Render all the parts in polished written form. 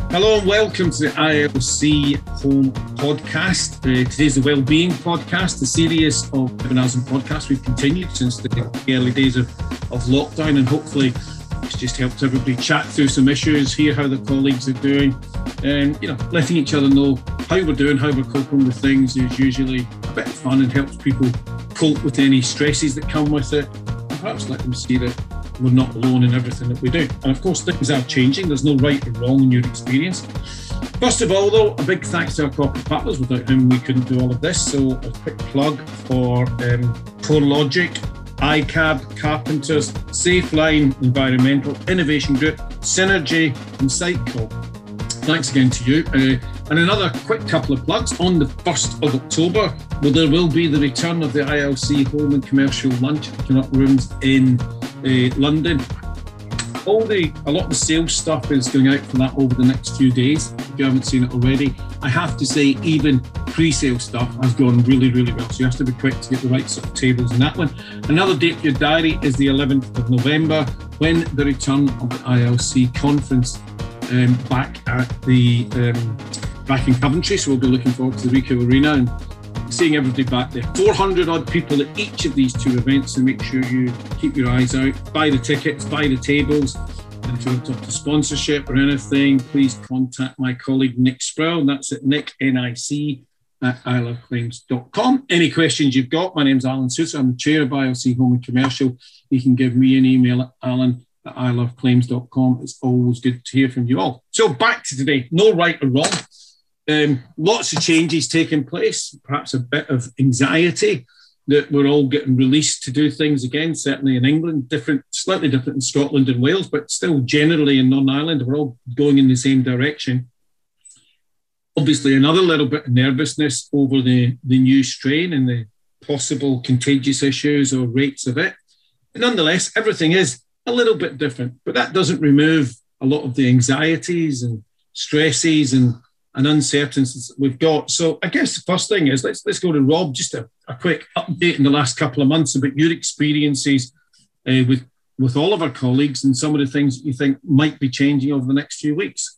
Hello and welcome to the ILC Home Podcast. Today's the Wellbeing Podcast, the series of webinars and podcasts we've continued since the early days of lockdown, and hopefully it's just helped everybody chat through some issues, hear how the colleagues are doing, and letting each other know how we're doing, how we're coping with things is usually a bit of fun and helps people cope with any stresses that come with it, and perhaps let them see that we're not alone in everything that we do. And of course, things are changing. There's no right or wrong in your experience. First of all, though, a big thanks to our corporate partners, without whom we couldn't do all of this. So a quick plug for CoreLogic, iCab, Carpenters, Safeline, Environmental, Innovation Group, Synergy, and Siteco. Thanks again to you. And another quick couple of plugs. On the 1st of October, there will be the return of the ILC Home and Commercial Lunch at the Canuck Rooms in London. A lot of the sales stuff is going out for that over the next few days. If you haven't seen it already, I have to say even pre-sale stuff has gone really, really well. So you have to be quick to get the right sort of tables in that one. Another date for your diary is the 11th of November, when the return of the ILC conference back in Coventry. So we'll be looking forward to the Ricoh Arena and seeing everybody back there. 400 odd people at each of these two events, so make sure you keep your eyes out, buy the tickets, buy the tables, and if you want to talk to sponsorship or anything, please contact my colleague Nick Sproul, and that's at Nick, N-I-C, at iloveclaims.com. Any questions you've got, my name's Alan Sousa, I'm the chair of ILC Home and Commercial. You can give me an email at alan@iloveclaims.com. It's always good to hear from you all. So back to today, no right or wrong. Lots of changes taking place, perhaps a bit of anxiety that we're all getting released to do things again, certainly in England, slightly different in Scotland and Wales, but still generally in Northern Ireland, we're all going in the same direction. Obviously, another little bit of nervousness over the new strain and the possible contagious issues or rates of it. But nonetheless, everything is a little bit different, but that doesn't remove a lot of the anxieties and stresses and uncertainties that we've got. So I guess the first thing is, let's go to Rob, just a quick update in the last couple of months about your experiences with all of our colleagues and some of the things that you think might be changing over the next few weeks.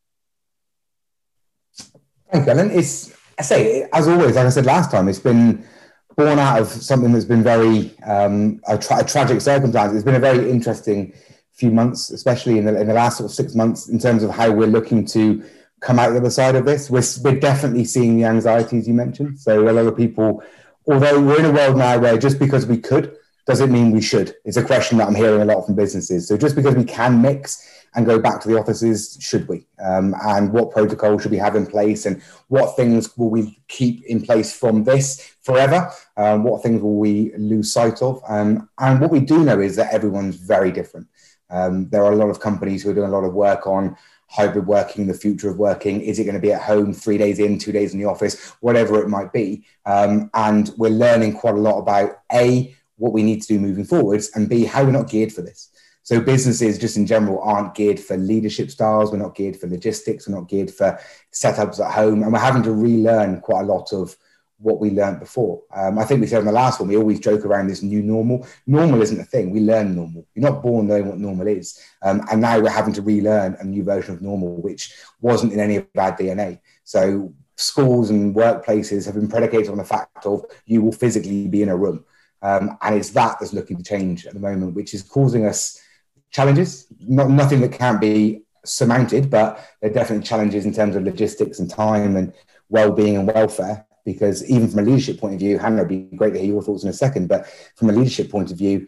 Thank you, Alan. As always, like I said last time, it's been born out of something that's been very a tragic circumstance. It's been a very interesting few months, especially in the last sort of 6 months, in terms of how we're looking to come out the other side of this. We're definitely seeing the anxieties you mentioned. So a lot of people, although we're in a world now where just because we could doesn't mean we should. It's a question that I'm hearing a lot from businesses. So just because we can mix and go back to the offices, should we? And what protocol should we have in place? And what things will we keep in place from this forever? What things will we lose sight of? And what we do know is that everyone's very different. There are a lot of companies who are doing a lot of work on hybrid working, the future of working. Is it going to be at home 3 days in, 2 days in the office, whatever it might be? And we're learning quite a lot about A, what we need to do moving forwards, and B, how we're not geared for this. So businesses just in general aren't geared for leadership styles. We're not geared for logistics. We're not geared for setups at home. And we're having to relearn quite a lot of what we learned before. I think we said in the last one, we always joke around this new normal. Normal isn't a thing. We learn normal. You're not born knowing what normal is. And now we're having to relearn a new version of normal, which wasn't in any of our DNA. So schools and workplaces have been predicated on the fact of you will physically be in a room. And it's that's looking to change at the moment, which is causing us challenges. Nothing that can't be surmounted, but there are definitely challenges in terms of logistics and time and well-being and welfare. Because even from a leadership point of view, Hannah, it'd be great to hear your thoughts in a second, but from a leadership point of view,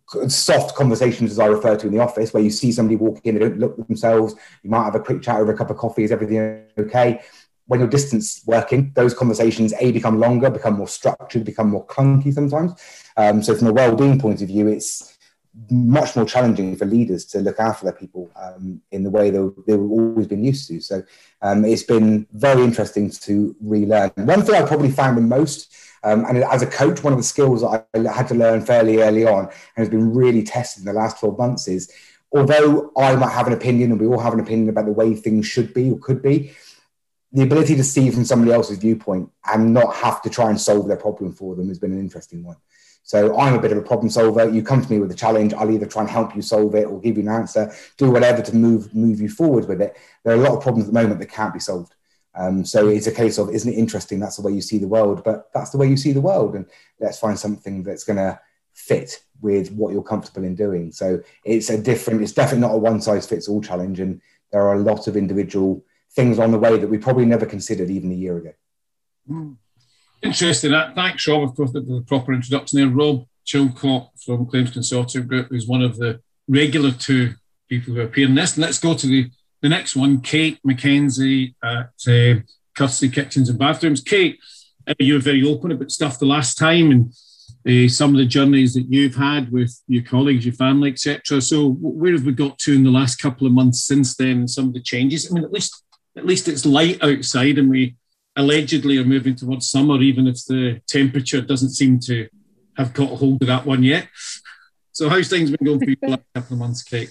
soft conversations, as I refer to in the office, where you see somebody walk in, they don't look at themselves, you might have a quick chat over a cup of coffee, is everything okay? When you're distance working, those conversations, become longer, become more structured, become more clunky sometimes. So from a well-being point of view, it's much more challenging for leaders to look after their people in the way they've always been used to. So it's been very interesting to relearn. One thing I probably found the most, and as a coach, one of the skills that I had to learn fairly early on and has been really tested in the last 12 months is, although I might have an opinion and we all have an opinion about the way things should be or could be, the ability to see from somebody else's viewpoint and not have to try and solve their problem for them has been an interesting one. So I'm a bit of a problem solver. You come to me with a challenge, I'll either try and help you solve it or give you an answer, do whatever to move you forward with it. There are a lot of problems at the moment that can't be solved. So it's a case of, isn't it interesting? That's the way you see the world, but that's the way you see the world. And let's find something that's going to fit with what you're comfortable in doing. So it's definitely not a one size fits all challenge. And there are a lot of individual things on the way that we probably never considered even a year ago. Interesting. Thanks, Rob, of course, for the proper introduction there. Rob Chilcott from Claims Consortium Group is one of the regular two people who appear in this. And let's go to the next one, Kate McKenzie at Courtesy Kitchens and Bathrooms. Kate, you were very open about stuff the last time and some of the journeys that you've had with your colleagues, your family, etc. So where have we got to in the last couple of months since then and some of the changes? I mean, at least it's light outside and we allegedly are moving towards summer, even if the temperature doesn't seem to have got a hold of that one yet. So how's things been going for you the last couple of months, Kate?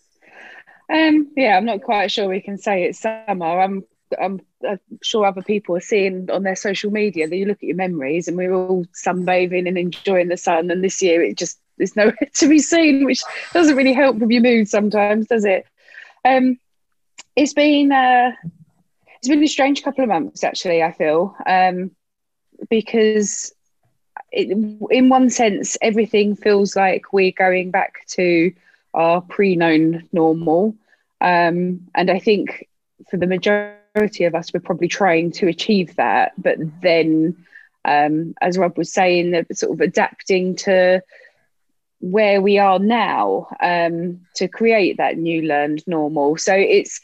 Yeah, I'm not quite sure we can say it's summer. I'm sure other people are seeing on their social media that you look at your memories and we're all sunbathing and enjoying the sun, and this year there's nowhere to be seen, which doesn't really help with your mood sometimes, does it? It's been a strange couple of months, actually, I feel, because in one sense, everything feels like we're going back to our pre-known normal. And I think for the majority of us, we're probably trying to achieve that. But then, as Rob was saying, they're sort of adapting to where we are now to create that new learned normal. So it's,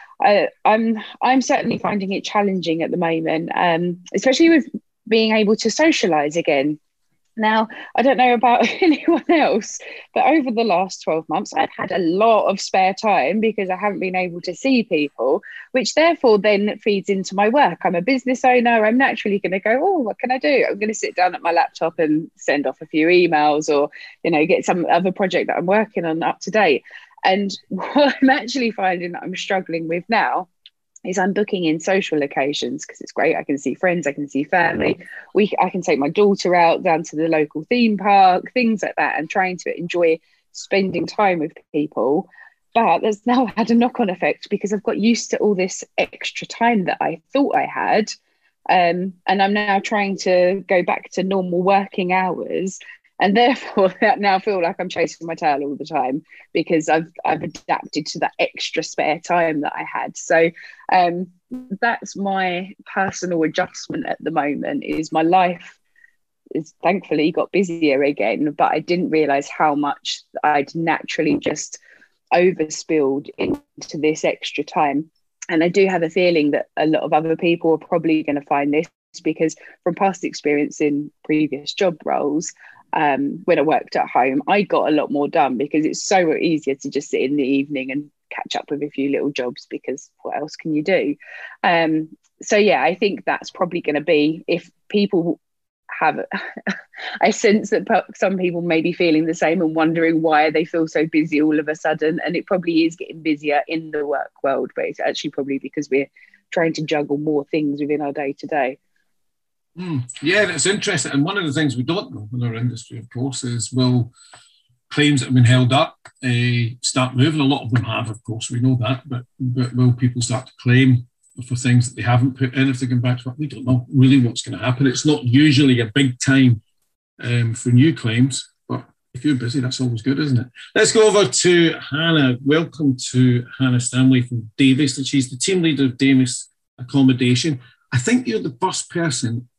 I'm certainly finding it challenging at the moment, especially with being able to socialise again. Now, I don't know about anyone else, but over the last 12 months, I've had a lot of spare time because I haven't been able to see people, which therefore then feeds into my work. I'm a business owner. I'm naturally going to go, oh, what can I do? I'm going to sit down at my laptop and send off a few emails or, get some other project that I'm working on up to date. And what I'm actually finding that I'm struggling with now is I'm booking in social occasions because it's great. I can see friends, I can see family. I can take my daughter out down to the local theme park, things like that, and trying to enjoy spending time with people. But there's now had a knock-on effect because I've got used to all this extra time that I thought I had. And I'm now trying to go back to normal working hours. And therefore, I now feel like I'm chasing my tail all the time because I've adapted to that extra spare time that I had. So that's my personal adjustment at the moment. Is my life is thankfully got busier again, but I didn't realise how much I'd naturally just overspilled into this extra time. And I do have a feeling that a lot of other people are probably going to find this because from past experience in previous job roles, when I worked at home, I got a lot more done because it's so easier to just sit in the evening and catch up with a few little jobs because what else can you do? So yeah, I think that's probably going to be, if people have, I sense that some people may be feeling the same and wondering why they feel so busy all of a sudden, and it probably is getting busier in the work world, but it's actually probably because we're trying to juggle more things within our day to day. Yeah, it's interesting. And one of the things we don't know in our industry, of course, is will claims that have been held up start moving? A lot of them have, of course, we know that. But will people start to claim for things that they haven't put in if they come back to work? We don't know really what's going to happen. It's not usually a big time for new claims. But if you're busy, that's always good, isn't it? Let's go over to Hannah. Welcome to Hannah Stanley from Davis. And she's the team leader of Davis Accommodation. I think you're the first person,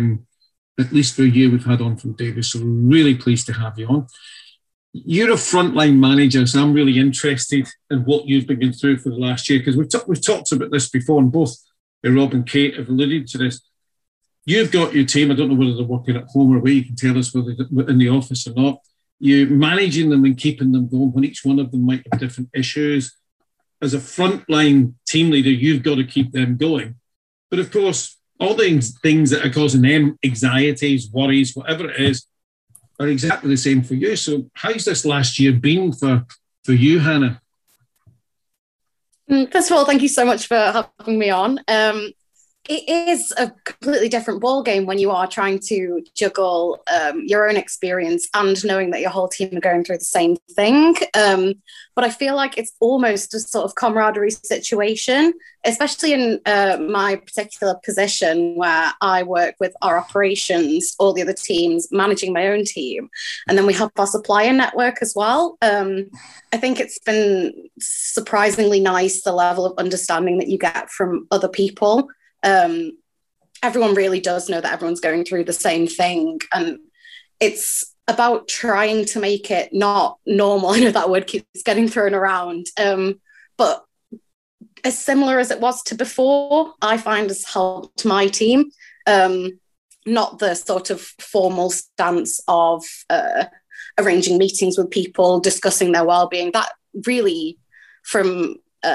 at least for a year, we've had on from Davis, so we're really pleased to have you on. You're a frontline manager, so I'm really interested in what you've been going through for the last year, because we've talked about this before, and both Rob and Kate have alluded to this. You've got your team, I don't know whether they're working at home or where, you can tell us whether they're in the office or not. You're managing them and keeping them going when each one of them might have different issues. As a frontline team leader, you've got to keep them going. But of course, all the things that are causing them anxieties, worries, whatever it is, are exactly the same for you. So how's this last year been for you, Hannah? First of all, thank you so much for having me on. it is a completely different ball game when you are trying to juggle your own experience and knowing that your whole team are going through the same thing. But I feel like it's almost a sort of camaraderie situation, especially in my particular position where I work with our operations, all the other teams, managing my own team. And then we have our supplier network as well. I think it's been surprisingly nice, the level of understanding that you get from other people. Everyone really does know that everyone's going through the same thing, and it's about trying to make it not normal. I know that word keeps getting thrown around, but as similar as it was to before, I find has helped my team. Not the sort of formal stance of arranging meetings with people, discussing their well-being. That really, from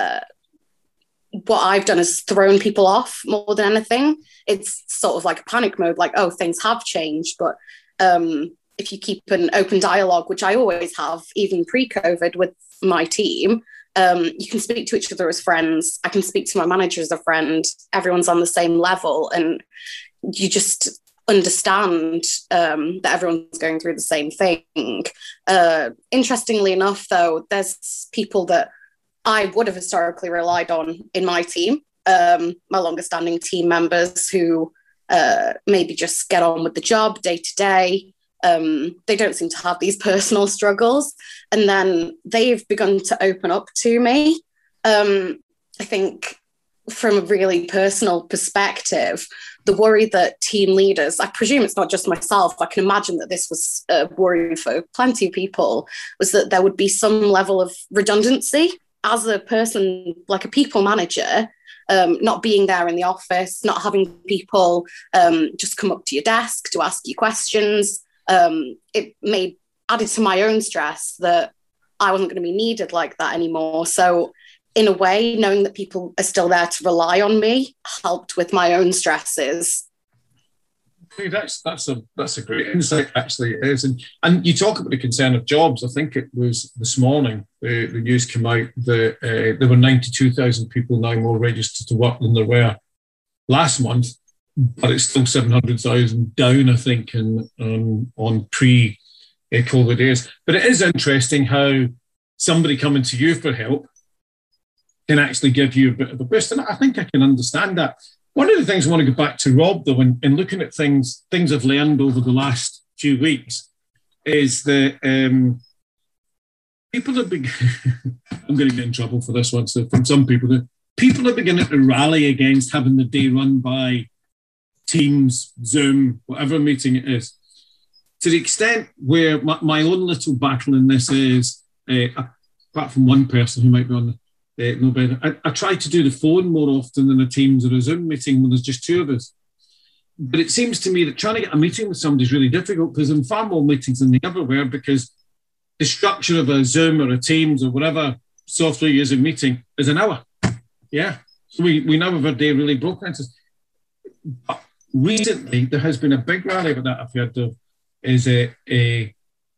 what I've done, is thrown people off more than anything. It's sort of like a panic mode, like, oh, things have changed. But if you keep an open dialogue, which I always have, even pre-COVID with my team, you can speak to each other as friends. I can speak to my manager as a friend. Everyone's on the same level, and you just understand that everyone's going through the same thing. Interestingly enough, though, there's people that I would have historically relied on in my team, my longer standing team members who maybe just get on with the job day to day. They don't seem to have these personal struggles. And then they've begun to open up to me. I think from a really personal perspective, the worry that team leaders, I presume it's not just myself, I can imagine that this was a worry for plenty of people, was that there would be some level of redundancy as a person, like a people manager, not being there in the office, not having people just come up to your desk to ask you questions. It added to my own stress that I wasn't going to be needed like that anymore. So in a way, knowing that people are still there to rely on me helped with my own stresses. Hey, that's a great insight, actually. It is. And you talk about the concern of jobs. I think it was this morning, the news came out that there were 92,000 people now more registered to work than there were last month, but it's still 700,000 down, I think, on pre-COVID days. But it is interesting how somebody coming to you for help can actually give you a bit of a boost. And I think I can understand that. One of the things I want to go back to Rob, though, in looking at things I've learned over the last few weeks, is that people are I'm going to get in trouble for this one. So from some people, people are beginning to rally against having the day run by Teams, Zoom, whatever meeting it is. To the extent where my own little battle in this is, apart from one person who might be on the no better. I try to do the phone more often than a Teams or a Zoom meeting when there's just two of us. But it seems to me that trying to get a meeting with somebody is really difficult because I'm far more meetings than they ever were, because the structure of a Zoom or a Teams or whatever software you use in meeting is an hour. Yeah. So we now have our day really broken. But recently, there has been a big rally about that I've heard of, is a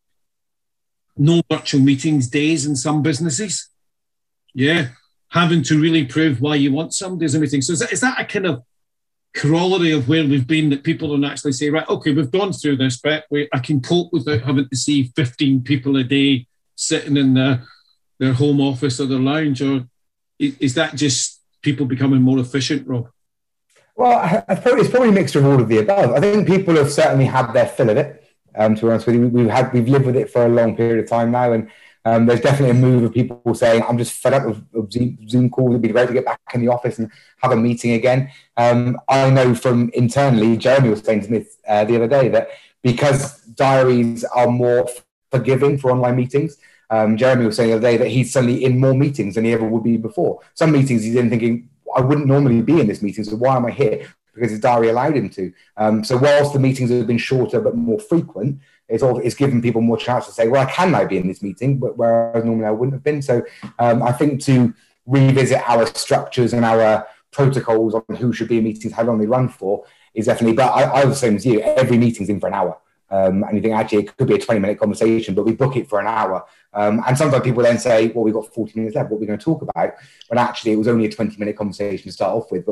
no virtual meetings days in some businesses. Yeah, having to really prove why you want somebody as a meeting. So is that a kind of corollary of where we've been, that people don't actually say, right, okay, we've gone through this, but I can cope without having to see 15 people a day sitting in their home office or their lounge? Or is that just people becoming more efficient, Rob? Well, it's probably a mixture of all of the above. I think people have certainly had their fill of it. To be honest with you, we've lived with it for a long period of time now, and there's definitely a move of people saying, I'm just fed up of Zoom calls. It'd be great to get back in the office and have a meeting again. I know from internally, Jeremy was saying to me the other day that because diaries are more forgiving for online meetings, Jeremy was saying the other day that he's suddenly in more meetings than he ever would be before. Some meetings he's in thinking, I wouldn't normally be in this meeting, so why am I here? Because his diary allowed him to. So whilst the meetings have been shorter but more frequent, it's given people more chance to say, well, I can now be in this meeting, but whereas normally I wouldn't have been. So I think to revisit our structures and our protocols on who should be in meetings, how long they run for, is definitely, but I was the same as you, every meeting's in for an hour. And you think, actually, it could be a 20-minute conversation, but we book it for an hour. And sometimes people then say, well, we've got 40 minutes left, what are we going to talk about? When actually it was only a 20-minute conversation to start off with, but we just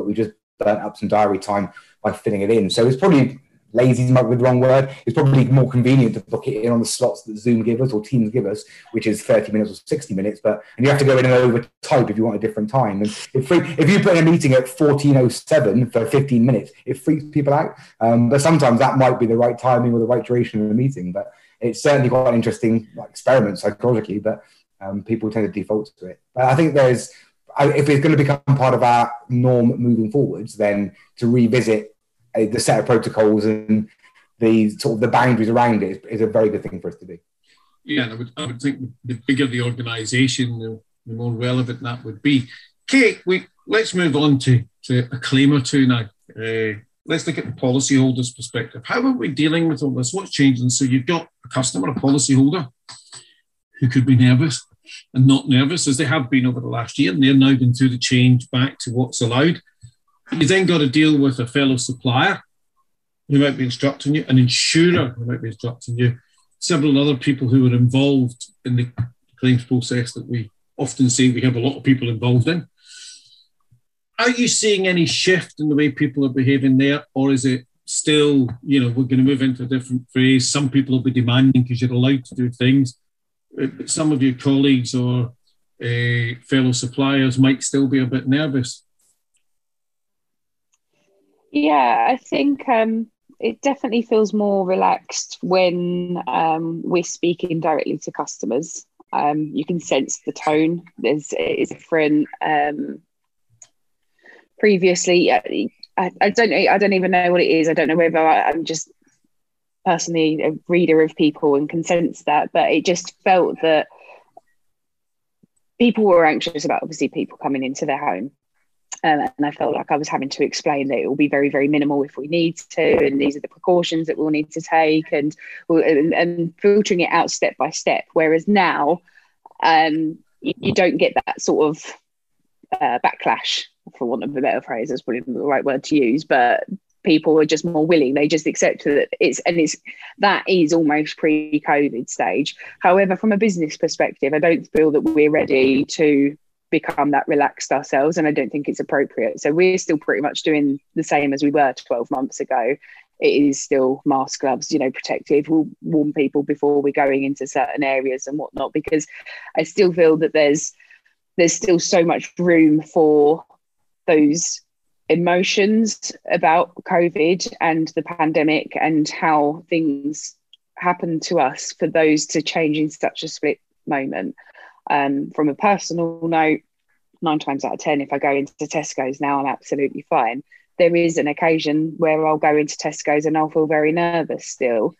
burnt up some diary time by filling it in. So it's probably lazy might be the wrong word. It's probably more convenient to book it in on the slots that Zoom give us or Teams give us, which is 30 minutes or 60 minutes. And you have to go in and overtype if you want a different time. And if you put in a meeting at 14:07 for 15 minutes, it freaks people out. But sometimes that might be the right timing or the right duration of the meeting. But it's certainly quite an interesting experiment psychologically. But people tend to default to it. But I think if it's going to become part of our norm moving forwards, then to revisit the set of protocols and the sort of the boundaries around it is a very good thing for us to do. Yeah, and I would think the bigger the organisation, the more relevant that would be. Kate, let's move on to a claim or two now. Let's look at the policyholder's perspective. How are we dealing with all this? What's changing? So you've got a customer, a policyholder, who could be nervous and not nervous, as they have been over the last year, and they're now going through the change back to what's allowed. You then got to deal with a fellow supplier who might be instructing you, an insurer who might be instructing you, several other people who are involved in the claims process that we often say we have a lot of people involved in. Are you seeing any shift in the way people are behaving there, or is it still, we're going to move into a different phase? Some people will be demanding because you're allowed to do things, but some of your colleagues or fellow suppliers might still be a bit nervous. Yeah, I think it definitely feels more relaxed when we're speaking directly to customers. You can sense the tone. It's different. Previously, I don't even know what it is. I don't know whether I'm just personally a reader of people and can sense that, but it just felt that people were anxious about obviously people coming into their home. And I felt like I was having to explain that it will be very, very minimal if we need to, and these are the precautions that we'll need to take, and filtering it out step by step. Whereas now, you don't get that sort of backlash, for want of a better phrase. That's probably the right word to use. But people are just more willing; they just accept that that is almost pre-COVID stage. However, from a business perspective, I don't feel that we're ready to become that relaxed ourselves, and I don't think it's appropriate. So we're still pretty much doing the same as we were 12 months ago. It is still mask, gloves, protective. We'll warn people before we're going into certain areas and whatnot, because I still feel that there's still so much room for those emotions about COVID and the pandemic and how things happen to us for those to change in such a split moment. From a personal note, 9 times out of 10, if I go into Tesco's now, I'm absolutely fine. There is an occasion where I'll go into Tesco's and I'll feel very nervous still.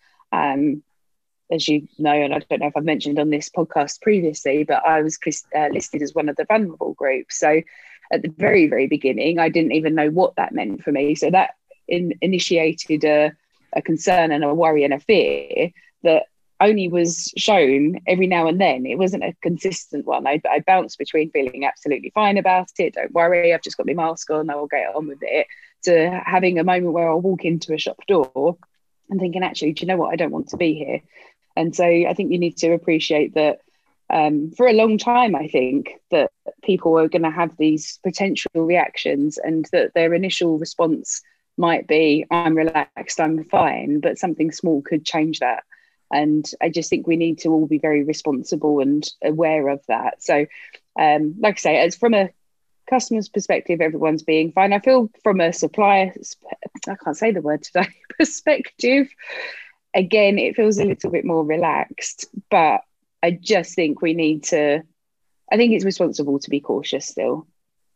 As you know, and I don't know if I've mentioned on this podcast previously, but I was listed as one of the vulnerable groups. So at the very, very beginning, I didn't even know what that meant for me. So that initiated a concern and a worry and a fear that only was shown every now and then. It wasn't a consistent one. I bounced between feeling absolutely fine about it, don't worry, I've just got my mask on, I will get on with it, to having a moment where I'll walk into a shop door and thinking, actually, do you know what, I don't want to be here. And so I think you need to appreciate that for a long time, I think that people are going to have these potential reactions, and that their initial response might be, I'm relaxed, I'm fine, but something small could change that. And I just think we need to all be very responsible and aware of that. So, like I say, as from a customer's perspective, everyone's being fine. I feel from a supplier, I can't say the word today, perspective, again, it feels a little bit more relaxed. But I just think we need to, I think it's responsible to be cautious still.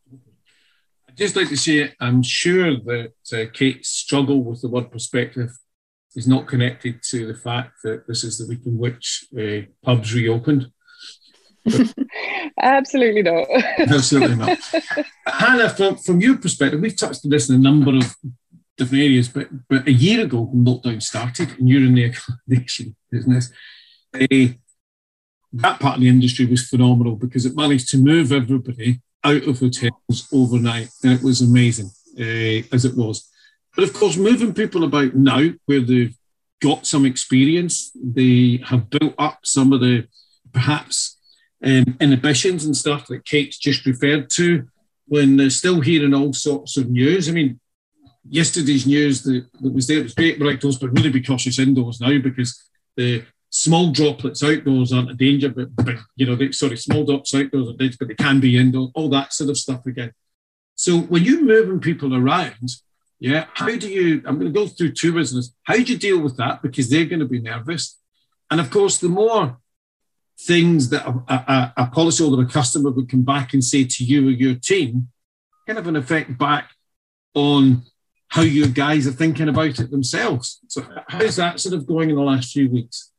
I'd just like to say, I'm sure that Kate's struggle with the word perspective is not connected to the fact that this is the week in which pubs reopened. Absolutely not. Absolutely not. Hannah, from your perspective, we've touched on this in a number of different areas, but a year ago when lockdown started, and you're in the accommodation business, that part of the industry was phenomenal because it managed to move everybody out of hotels overnight, and it was amazing, as it was. But of course, moving people about now where they've got some experience, they have built up some of the perhaps inhibitions and stuff that Kate's just referred to. when they're still hearing all sorts of news. I mean, yesterday's news that was there, it was great, we're outdoors, but really be cautious indoors now, because the small droplets outdoors aren't a danger, but small drops outdoors are dangerous, but they can be indoors, all that sort of stuff again. So when you're moving people around, how do you, I'm going to go through two businesses, how do you deal with that? Because they're going to be nervous. And of course, the more things that a policyholder or a customer would come back and say to you or your team, kind of an effect back on how you guys are thinking about it themselves. So how's that sort of going in the last few weeks?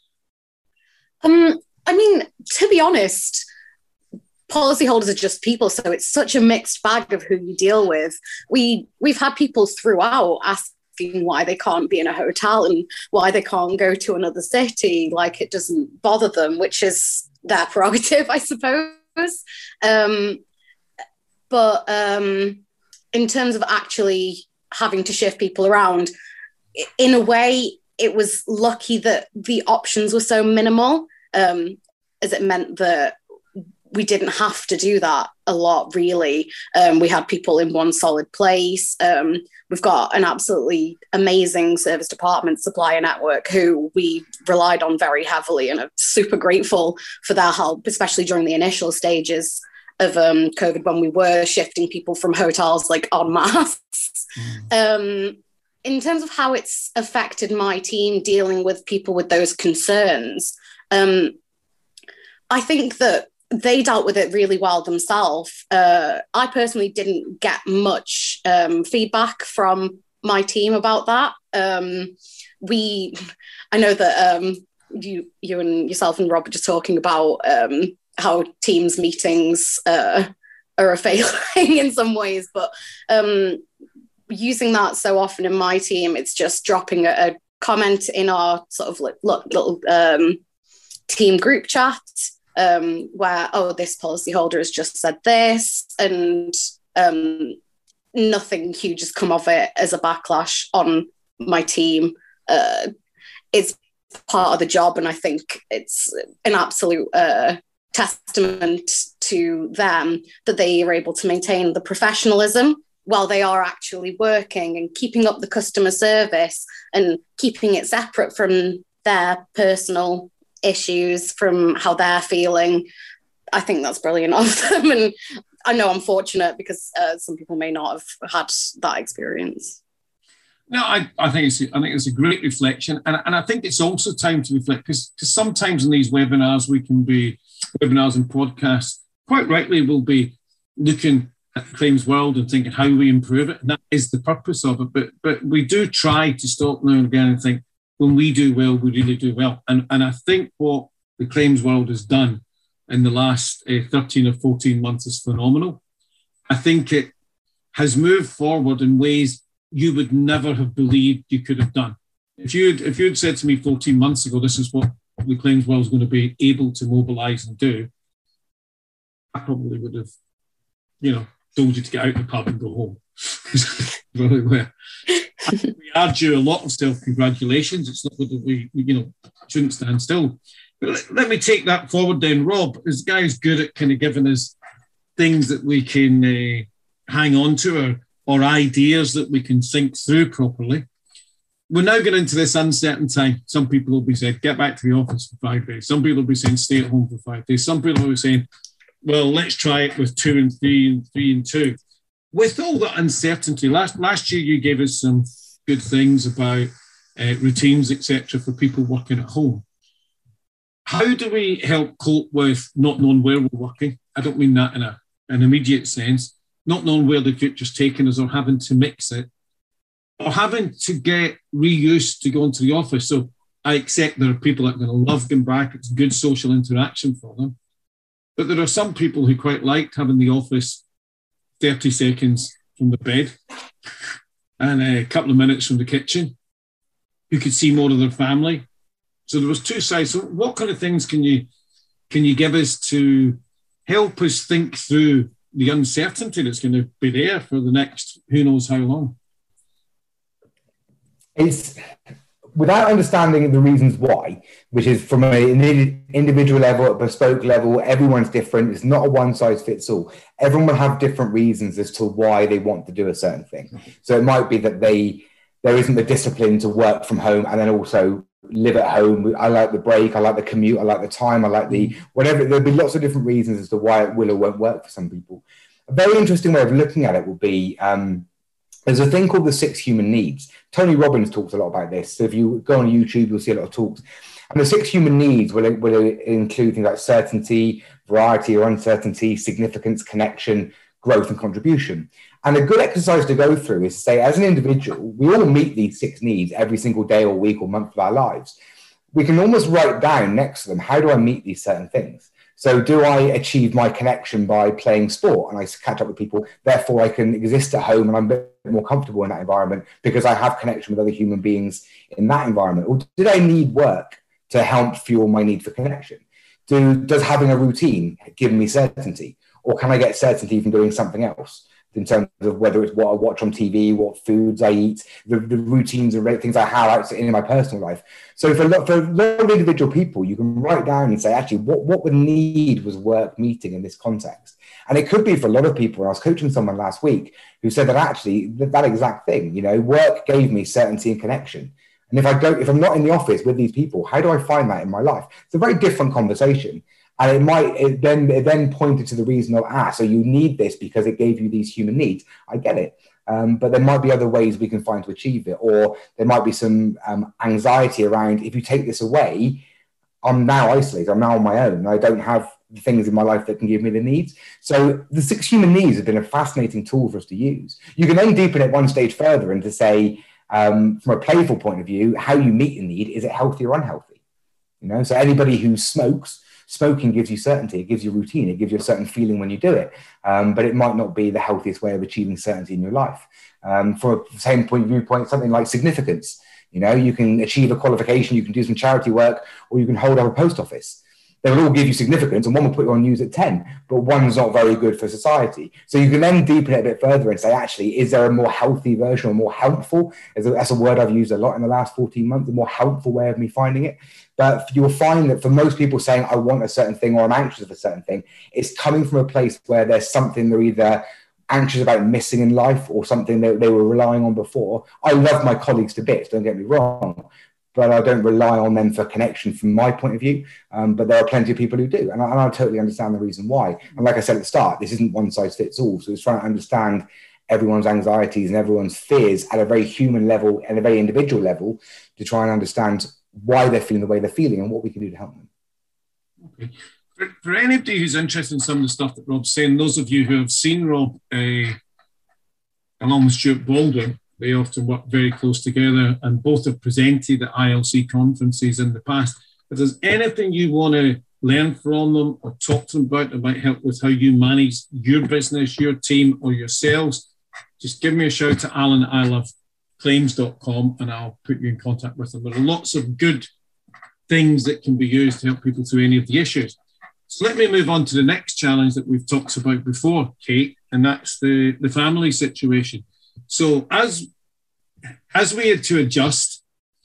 I mean, to be honest, policyholders are just people, so it's such a mixed bag of who you deal with. We've had people throughout asking why they can't be in a hotel and why they can't go to another city, like it doesn't bother them, which is their prerogative, I suppose. But in terms of actually having to shift people around, in a way, it was lucky that the options were so minimal, as it meant that we didn't have to do that a lot, really. We had people in one solid place. We've got an absolutely amazing service department supplier network who we relied on very heavily and are super grateful for their help, especially during the initial stages of COVID, when we were shifting people from hotels like en masse. In terms of how it's affected my team dealing with people with those concerns, I think that they dealt with it really well themselves. I personally didn't get much feedback from my team about that. I know that you and yourself and Rob were just talking about how Teams meetings are a failing in some ways, but using that so often in my team, it's just dropping a comment in our sort of little team group chat where, this policyholder has just said this, and nothing huge has come of it as a backlash on my team. It's part of the job, and I think it's an absolute testament to them that they are able to maintain the professionalism while they are actually working and keeping up the customer service and keeping it separate from their personal issues, from how they're feeling. I think that's brilliant of them. And I know I'm fortunate because some people may not have had that experience. No, I think it's a great reflection. And I think it's also time to reflect, because sometimes in these webinars and podcasts, quite rightly we'll be looking at the claims world and thinking how we improve it. And that is the purpose of it. But we do try to stop now and again and think, when we do well, we really do well. And I think what the claims world has done in the last 13 or 14 months is phenomenal. I think it has moved forward in ways you would never have believed you could have done. If you'd said to me 14 months ago, this is what the claims world is going to be able to mobilise and do, I probably would have, told you to get out the pub and go home. Really were. We are due a lot of self-congratulations. It's not that we shouldn't stand still. But let me take that forward then. Rob, this guy is good at kind of giving us things that we can hang on to or ideas that we can think through properly. We're now getting into this uncertain time. Some people will be saying, get back to the office for 5 days. Some people will be saying, stay at home for 5 days. Some people will be saying, well, let's try it with 2 and 3 and 3 and 2. With all that uncertainty, last year you gave us some good things about routines, etc., for people working at home. How do we help cope with not knowing where we're working? I don't mean that in an immediate sense, not knowing where the future's taking us or having to mix it, or having to get reused to go into the office. So I accept there are people that are going to love going back. It's good social interaction for them. But there are some people who quite liked having the office 30 seconds from the bed and a couple of minutes from the kitchen, who could see more of their family. So there was two sides. So what kind of things can you give us to help us think through the uncertainty that's going to be there for the next who knows how long? without understanding the reasons why, which is from an individual level, a bespoke level, everyone's different. It's not a one size fits all. Everyone will have different reasons as to why they want to do a certain thing. So it might be that there isn't the discipline to work from home and then also live at home. I like the break, I like the commute, I like the time, I like the whatever. There'll be lots of different reasons as to why it will or won't work for some people. A very interesting way of looking at it will be, there's a thing called the 6 human needs. Tony Robbins talks a lot about this. So if you go on YouTube, you'll see a lot of talks. And the 6 human needs will include things like certainty, variety or uncertainty, significance, connection, growth, and contribution. And a good exercise to go through is to say, as an individual, we all meet these 6 needs every single day or week or month of our lives. We can almost write down next to them, how do I meet these certain things? So do I achieve my connection by playing sport and I catch up with people, therefore I can exist at home and I'm a bit more comfortable in that environment because I have connection with other human beings in that environment? Or did I need work to help fuel my need for connection? Does having a routine give me certainty? Or can I get certainty from doing something else? In terms of whether it's what I watch on TV, what foods I eat, the routines and things I have in my personal life. So for a lot of individual people, you can write down and say, actually, what the need was work meeting in this context. And it could be for a lot of people. I was coaching someone last week who said that actually that exact thing, work gave me certainty and connection. And if I'm not in the office with these people, how do I find that in my life? It's a very different conversation. And it then pointed to the reason of, so you need this because it gave you these human needs. I get it. But there might be other ways we can find to achieve it. Or there might be some anxiety around, if you take this away, I'm now isolated. I'm now on my own. I don't have the things in my life that can give me the needs. So the 6 human needs have been a fascinating tool for us to use. You can then deepen it one stage further and to say, from a playful point of view, how you meet a need, is it healthy or unhealthy? So anybody who smokes, smoking gives you certainty, it gives you routine, it gives you a certain feeling when you do it, but it might not be the healthiest way of achieving certainty in your viewpoint, from the same viewpoint, something like significance. You can achieve a qualification, you can do some charity work, or you can hold up a post office. They will all give you significance, and one will put you on news at 10, but one's not very good for society. So you can then deepen it a bit further and say, actually, is there a more healthy version or more helpful? That's a word I've used a lot in the last 14 months, a more helpful way of me finding it. But you'll find that for most people saying, I want a certain thing or I'm anxious for a certain thing, it's coming from a place where there's something they're either anxious about missing in life or something that they were relying on before. I love my colleagues to bits, don't get me wrong, but I don't rely on them for connection from my point of view. But there are plenty of people who do. And I totally understand the reason why. And like I said at the start, this isn't one size fits all. So it's trying to understand everyone's anxieties and everyone's fears at a very human level and a very individual level to try and understand why they're feeling the way they're feeling and what we can do to help them. Okay. For anybody who's interested in some of the stuff that Rob's saying, those of you who have seen Rob along with Stuart Baldwin, they often work very close together and both have presented at ILC conferences in the past. If there's anything you want to learn from them or talk to them about that might help with how you manage your business, your team, or yourselves, just give me a shout at alan@iloveclaims.com and I'll put you in contact with them. There are lots of good things that can be used to help people through any of the issues. So let me move on to the next challenge that we've talked about before, Kate, and that's the family situation. So as we had to adjust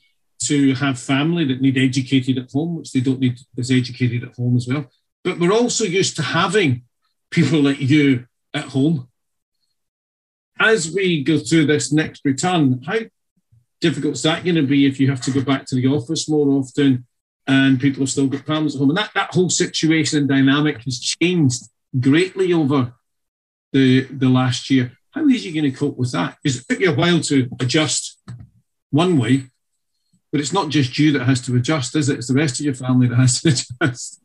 to have family that need educated at home, which they don't need as educated at home as well, but we're also used to having people like you at home. As we go through this next return, how difficult is that going to be if you have to go back to the office more often and people have still got families at home? And that whole situation and dynamic has changed greatly over the last year. How are you going to cope with that? Because it took you a while to adjust one way, but it's not just you that has to adjust, is it? It's the rest of your family that has to adjust.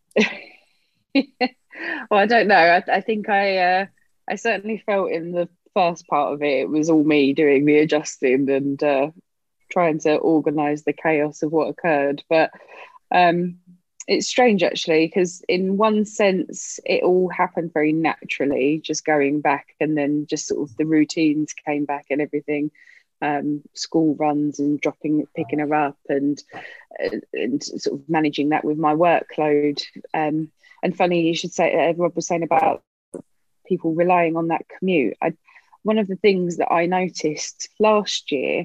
Well, I don't know. I think I certainly felt in the first part of it was all me doing the adjusting and trying to organise the chaos of what occurred. But it's strange, actually, because in one sense, it all happened very naturally, just going back, and then just sort of the routines came back and everything, school runs and picking her up and sort of managing that with my workload. And funny, you should say, Rob was saying about people relying on that commute. One of the things that I noticed last year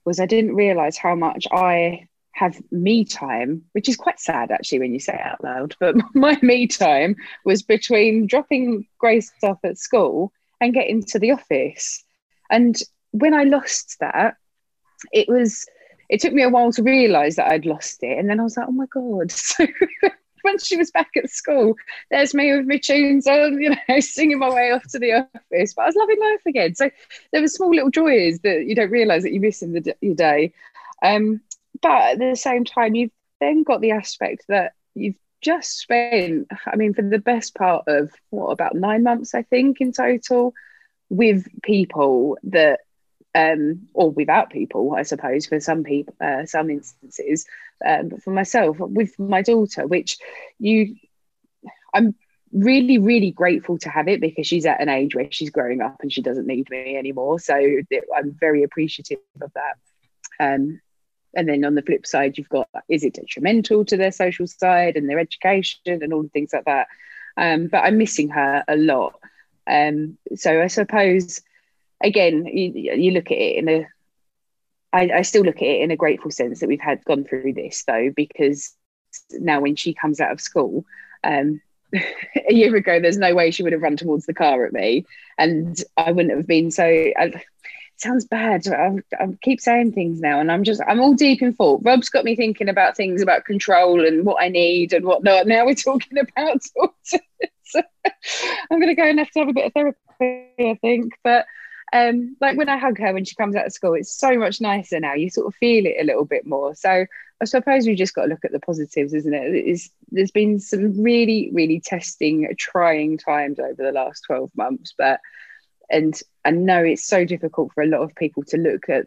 was I didn't realise how much I have me time, which is quite sad actually when you say it out loud. But my me time was between dropping Grace off at school and getting to the office. And when I lost that, it took me a while to realise that I'd lost it. And then I was like, oh my God. So once she was back at school, there's me with my tunes on, singing my way off to the office. But I was loving life again. So there were small little joys that you don't realise that you miss in your day. But at the same time, you've then got the aspect that you've just spent, for the best part of, about 9 months, I think, in total, with people that, or without people, I suppose, for some people, some instances, but for myself, with my daughter, which I'm really, really grateful to have it, because she's at an age where she's growing up and she doesn't need me anymore. So I'm very appreciative of that. And then on the flip side, you've got, is it detrimental to their social side and their education and all the things like that? But I'm missing her a lot. So I suppose, again, you look at it I still look at it in a grateful sense that we've gone through this, though, because now when she comes out of school, a year ago, there's no way she would have run towards the car at me, and I wouldn't have been so... It sounds bad. I keep saying things now, and I'm all deep in thought. Rob's got me thinking about things about control and what I need and whatnot. Now we're talking about daughters. So I'm going to go and have to have a bit of therapy, I think. But like when I hug her when she comes out of school, it's so much nicer now. You sort of feel it a little bit more. So I suppose we just got to look at the positives, isn't it? There's been some really, really testing, trying times over the last 12 months, and I know it's so difficult for a lot of people to look at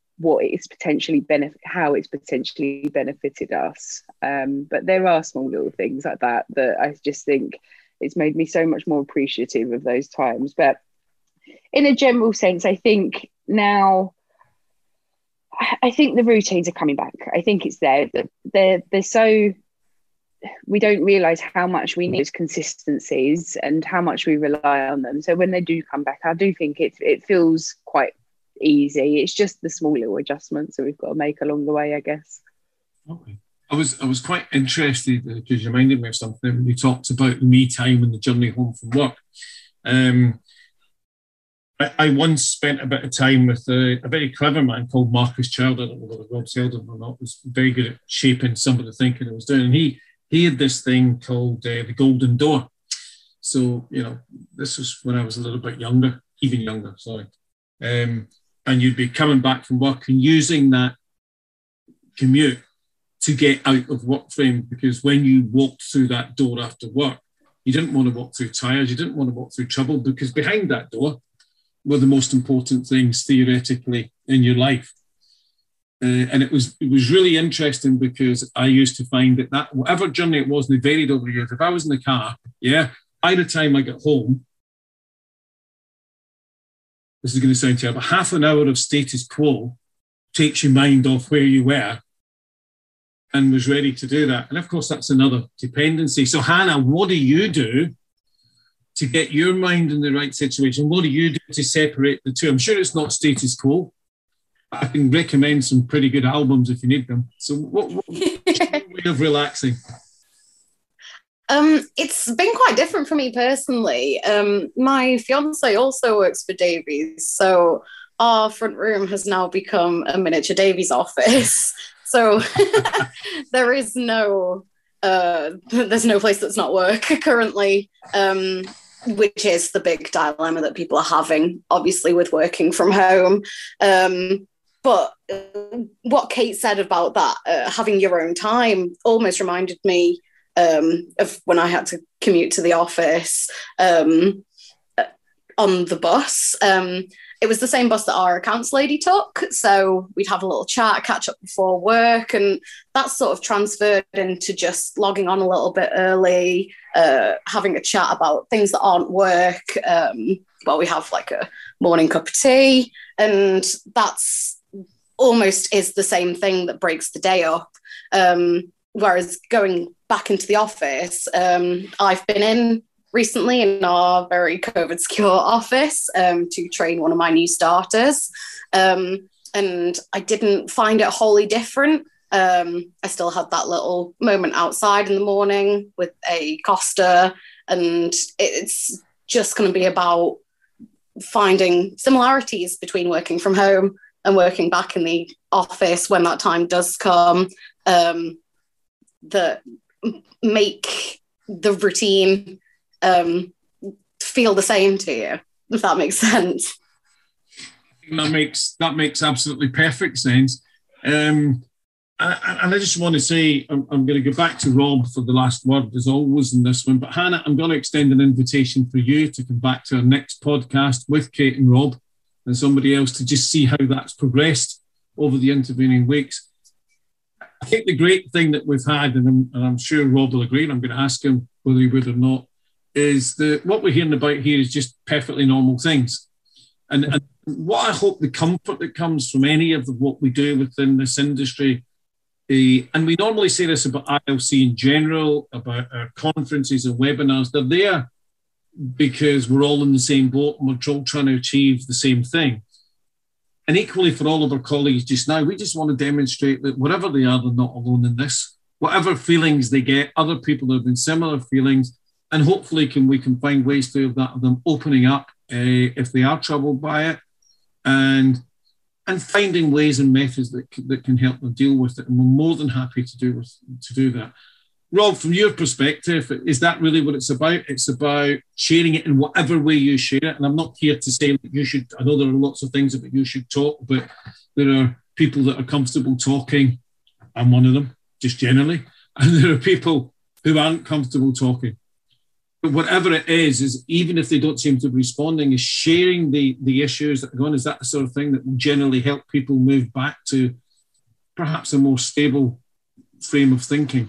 how it's potentially benefited us. But there are small little things like that I just think it's made me so much more appreciative of those times. But in a general sense, I think now, I think the routines are coming back. I think it's there. They're so... we don't realise how much we need those consistencies and how much we rely on them. So when they do come back, I do think it feels quite easy. It's just the small little adjustments that we've got to make along the way, I guess. Okay. I was quite interested, because you reminded me of something when you talked about me time and the journey home from work. I once spent a bit of time with a very clever man called Marcus Child. I don't know whether Rob's heard of him or not. He was very good at shaping some of the thinking I was doing. And he had this thing called the Golden Door. So, this was when I was a little bit younger, even younger, sorry. And you'd be coming back from work and using that commute to get out of work frame, because when you walked through that door after work, you didn't want to walk through tires, you didn't want to walk through trouble, because behind that door were the most important things theoretically in your life. And it was really interesting, because I used to find that whatever journey it was, and they varied over the years, if I was in the car, by the time I got home, this is going to sound terrible, half an hour of status quo takes your mind off where you were and was ready to do that. And of course, that's another dependency. So Hannah, what do you do to get your mind in the right situation? What do you do to separate the two? I'm sure it's not status quo. I can recommend some pretty good albums if you need them. So what's your way of relaxing? It's been quite different for me personally. My fiance also works for Davies, so our front room has now become a miniature Davies office. So there's no place that's not work currently, which is the big dilemma that people are having, obviously, with working from home. But what Kate said about that, having your own time, almost reminded me of when I had to commute to the office on the bus. It was the same bus that our accounts lady took, so we'd have a little chat, catch up before work, and that sort of transferred into just logging on a little bit early, having a chat about things that aren't work, while we have like a morning cup of tea, and that's almost is the same thing that breaks the day up. Whereas going back into the office, I've been in recently in our very COVID secure office to train one of my new starters. and I didn't find it wholly different. I still had that little moment outside in the morning with a Costa, and it's just going to be about finding similarities between working from home and working back in the office when that time does come, that make the routine feel the same to you, if that makes sense. That makes absolutely perfect sense. And I just want to say, I'm going to go back to Rob for the last word, as always, in this one. But Hannah, I'm going to extend an invitation for you to come back to our next podcast with Kate and Rob and somebody else to just see how that's progressed over the intervening weeks. I think the great thing that we've had, and I'm sure Rob will agree, and I'm going to ask him whether he would or not, is that what we're hearing about here is just perfectly normal things. And what I hope the comfort that comes from any of what we do within this industry, and we normally say this about ILC in general, about our conferences and webinars, they're there because we're all in the same boat and we're all trying to achieve the same thing. And equally for all of our colleagues just now, we just want to demonstrate that whatever they are, they're not alone in this. Whatever feelings they get, other people have been similar feelings, and hopefully we can find ways to have them opening up if they are troubled by it, and finding ways and methods that can help them deal with it. And we're more than happy to do that. Rob, from your perspective, is that really what it's about? It's about sharing it in whatever way you share it. And I'm not here to say that you should, I know there are lots of things that you should talk, but there are people that are comfortable talking. I'm one of them, just generally. And there are people who aren't comfortable talking. But whatever it is even if they don't seem to be responding, is sharing the issues that are going. Is that the sort of thing that will generally help people move back to perhaps a more stable frame of thinking?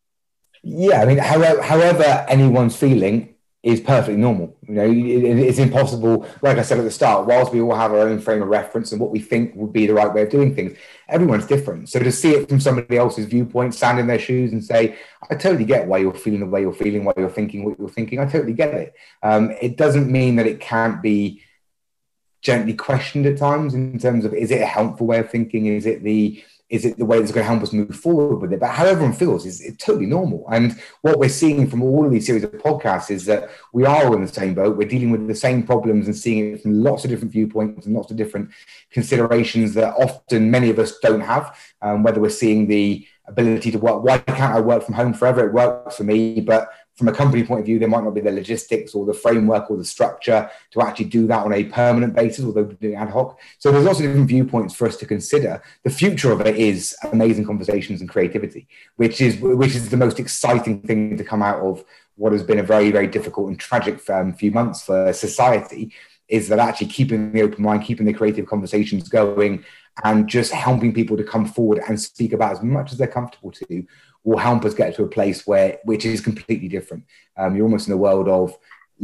Yeah, I mean, however anyone's feeling is perfectly normal. You know, it's impossible. Like I said at the start, whilst we all have our own frame of reference and what we think would be the right way of doing things, everyone's different. So to see it from somebody else's viewpoint, stand in their shoes and say, I totally get why you're feeling the way you're feeling, why you're thinking what you're thinking. I totally get it. It doesn't mean that it can't be gently questioned at times in terms of, is it a helpful way of thinking? Is it the way that's going to help us move forward with it? But how everyone feels is totally normal. And what we're seeing from all of these series of podcasts is that we are all in the same boat. We're dealing with the same problems and seeing it from lots of different viewpoints and lots of different considerations that often many of us don't have, whether we're seeing the ability to work. Why can't I work from home forever? It works for me, but from a company point of view, there might not be the logistics or the framework or the structure to actually do that on a permanent basis, although we're doing ad hoc. So there's lots of different viewpoints for us to consider. The future of it is amazing conversations and creativity, which is the most exciting thing to come out of what has been a very, very difficult and tragic few months for society, is that actually keeping the open mind, keeping the creative conversations going, and just helping people to come forward and speak about as much as they're comfortable to will help us get to a place which is completely different. You're almost in the world of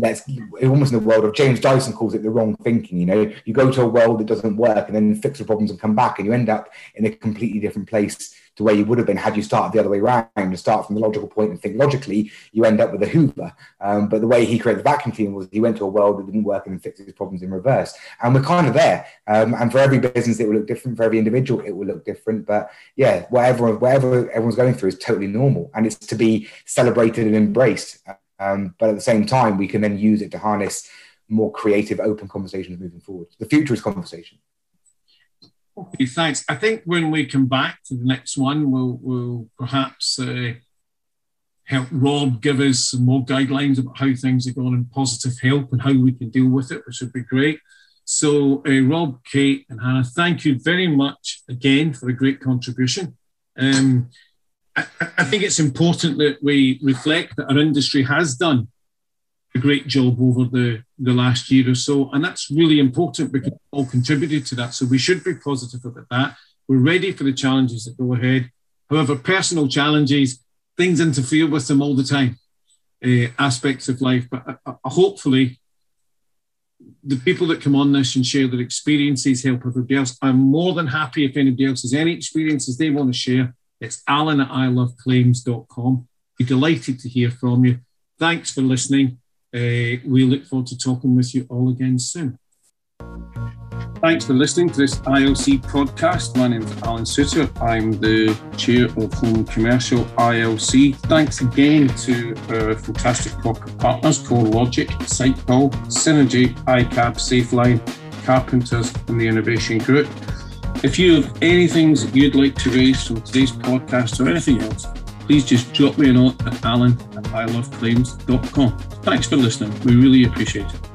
James Dyson calls it the wrong thinking. You know, you go to a world that doesn't work and then fix the problems and come back, and you end up in a completely different place to where you would have been had you started the other way around. You start from the logical point and think logically, you end up with a Hoover. But the way he created the vacuum cleaner was he went to a world that didn't work and then fixed his problems in reverse. And we're kind of there. And for every business, it will look different. For every individual, it will look different. But yeah, whatever everyone's going through is totally normal. And it's to be celebrated and embraced. But at the same time, we can then use it to harness more creative, open conversations moving forward. The future is conversation. Okay, thanks. I think when we come back to the next one, we'll perhaps help Rob give us some more guidelines about how things are going in positive help and how we can deal with it, which would be great. So Rob, Kate and Hannah, thank you very much again for a great contribution. I think it's important that we reflect that our industry has done a great job over the last year or so, and that's really important because we all contributed to that, so we should be positive about that. We're ready for the challenges that go ahead. However, personal challenges, things interfere with them all the time, aspects of life, but hopefully the people that come on this and share their experiences help everybody else. I'm more than happy if anybody else has any experiences they want to share. It's alan@iloveclaims.com. Be delighted to hear from you. Thanks for listening. We look forward to talking with you all again soon. Thanks for listening to this ILC podcast. My name is Alan Suter. I'm the chair of Home Commercial ILC. Thanks again to our fantastic corporate partners, CoreLogic, SiteBuild, Synergy, iCab, SafeLine, Carpenters, and the Innovation Group. If you have any things that you'd like to raise from today's podcast or anything else, please just drop me a note at alan@iloveclaims.com. Thanks for listening. We really appreciate it.